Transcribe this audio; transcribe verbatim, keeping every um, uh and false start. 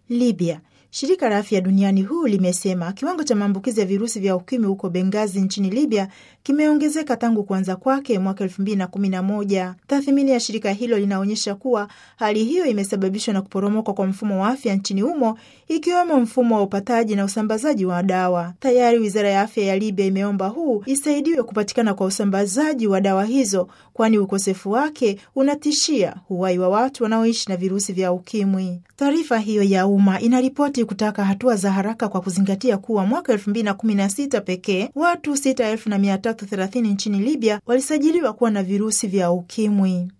Libya. Shirika la Afya Duniani huu limesema kiwango cha maambukizi ya virusi vya ukimwi huko Benghazi nchini Libya kimeongezeka tangu kuanza kwake mwaka elfu mbili na kumi na moja. Tathmini ya shirika hilo linaonyesha kuwa hali hiyo imesababishwa na kuporomoka kwa mfumo wa afya nchini humo, ikiwemo mfumo wa upataji na usambazaji wa dawa. Tayari Wizara ya Afya ya Libya imeomba huu isaidiwe kupatikana kwa usambazaji wa dawa hizo, kwani ukosefu wake unatishia uhai wa watu wanaoishi na virusi vya ukimwi. Taarifa hiyo ya umma inaripoti kutaka hatua za haraka kwa kuzingatia kuwa mwaka elfu mbili na kumi na sita pekee watu sita elfu na mia tatu thelathini nchini Libya walisajiliwa kuwa na virusi vya ukimwi.